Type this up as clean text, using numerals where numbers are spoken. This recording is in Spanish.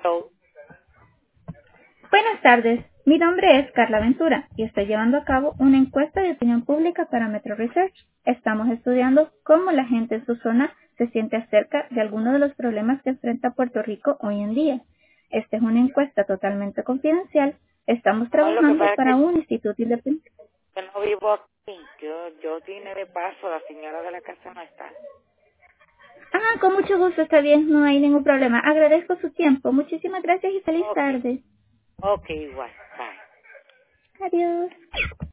So, Buenas tardes, mi nombre es Carla Ventura y estoy llevando a cabo una encuesta de opinión pública para Metro Research. Estamos estudiando cómo la gente en su zona se siente acerca de algunos de los problemas que enfrenta Puerto Rico hoy en día. Esta es una encuesta totalmente confidencial. Estamos amor, lo que trabajando pasa es para que un instituto independiente. yo no vivo aquí. Yo vine de paso, la señora de la casa no está. Ah, con mucho gusto, está bien, no hay ningún problema. Agradezco su tiempo. Muchísimas gracias y feliz Ok, tarde. ok, igual. Bye. Adiós.